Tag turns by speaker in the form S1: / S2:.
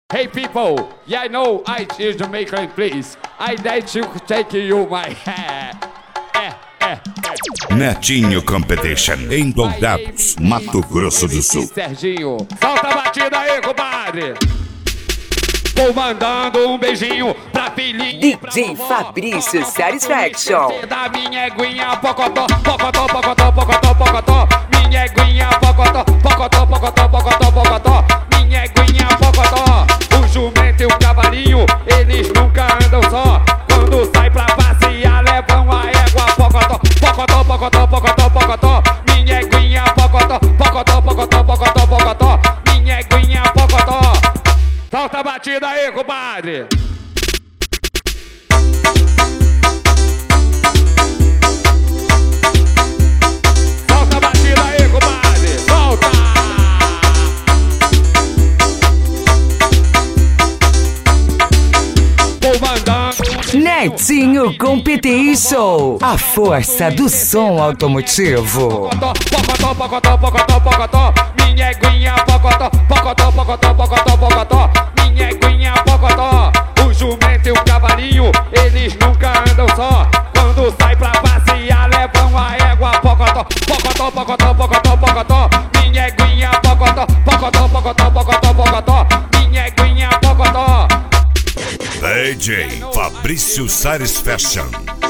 S1: Hey people, yeah, I know I is Jamaican, please. I like to take you my hair.
S2: Netinho Competition, em Dourados, Mato Grosso do Sul.
S1: Serginho, solta a batida aí, compadre. Vou mandando um beijinho pra filhinha.
S3: DJ Fabrício Satisfaction.
S1: Da minha eguinha, pocotó, pocotó, pocotó, pocotó, pocotó. Minha eguinha, pocotó, pocotó, pocotó, pocotó, pocotó. Minha eguinha, pocotó. O jumento e o cavalinho, eles nunca andam só. Quando sai pra passear, levam a égua, pocotó, pocotó, pocotó, pocotó, pocotó. Minha eguinha, pocotó, pocotó, pocotó, pocotó, pocotó. Minha eguinha, pocotó. Solta a batida aí, compadre. Solta a batida aí, compadre. Solta! Vou mandando.
S3: Netinho Competition, a força do som automotivo.
S1: Pocotó, pocotó, pocotó, pocotó. Minha eguinha, pocotó, pocotó, pocotó, pocotó, pocotó. Minha eguinha, pocotó. O jumento e o cavalinho, eles nunca andam só. Quando sai pra passear, levam a égua, pocotó, pocotó, pocotó, pocotó, pocotó. Minha eguinha, pocotó, pocotó, pocotó, pocotó, pocotó. Minha eguinha, pocotó.
S2: DJ Fabrício Satisfaction.